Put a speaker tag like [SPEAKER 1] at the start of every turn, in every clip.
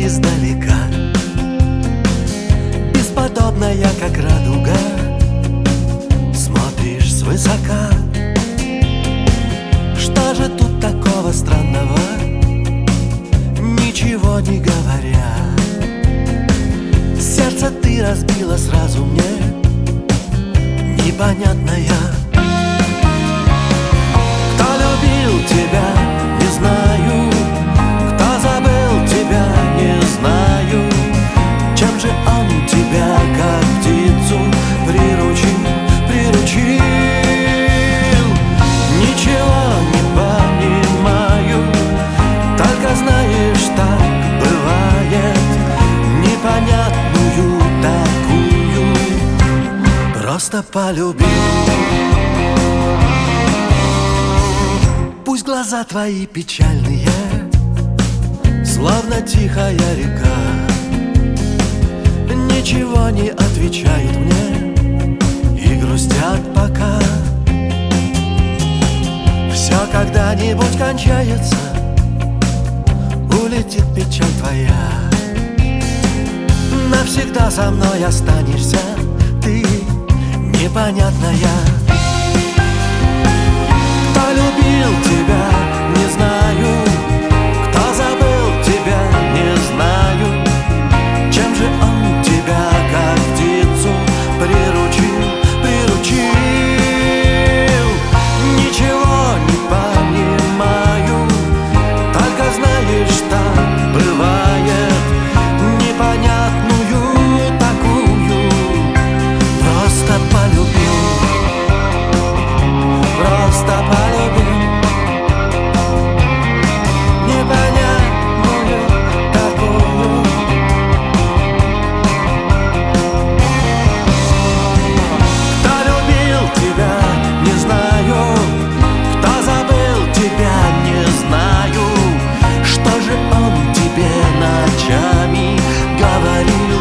[SPEAKER 1] издалека, бесподобная, как радуга, смотришь свысока. Что же тут такого странного, ничего не говоря? Сердце ты разбила сразу мне, непонятная. Кто любил тебя, не знаю, кто забыл тебя, не знаю. Чем же он тебя, как птицу, приручил? Ничего не понимаю, только знаешь, так бывает. Непонятную такую просто полюбил. Пусть глаза твои печальные, словно тихая река, ничего не отвечают мне и грустят пока. Все когда-нибудь кончается, улетит печаль твоя. Навсегда со мной останешься ты, непонятная. Кто любил тебя, не знаю, кто забыл тебя, не знаю. Чем же он тебя, как птицу, приручил? Ничего не понимаю, только знаешь, так бывает. Непонятную такую просто полюбил, просто полюбил. Непонятную такую. Кто любил тебя, не знаю, кто забыл тебя, не знаю. Что же он тебе ночами говорил?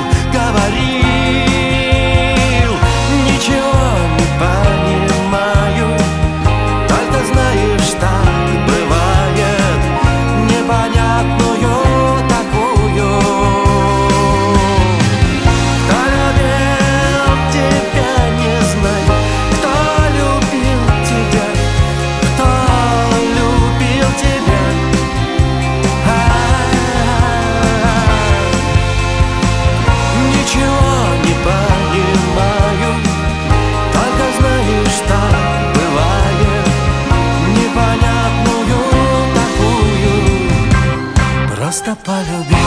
[SPEAKER 1] Ничего не понимаю, только знаешь, так бывает. Непонятную такую. Кто любил тебя, не знаю, кто любил тебя, кто любил тебя. Ничего не понимаю, только знаешь, так бывает. Непонятную такую просто полюбил.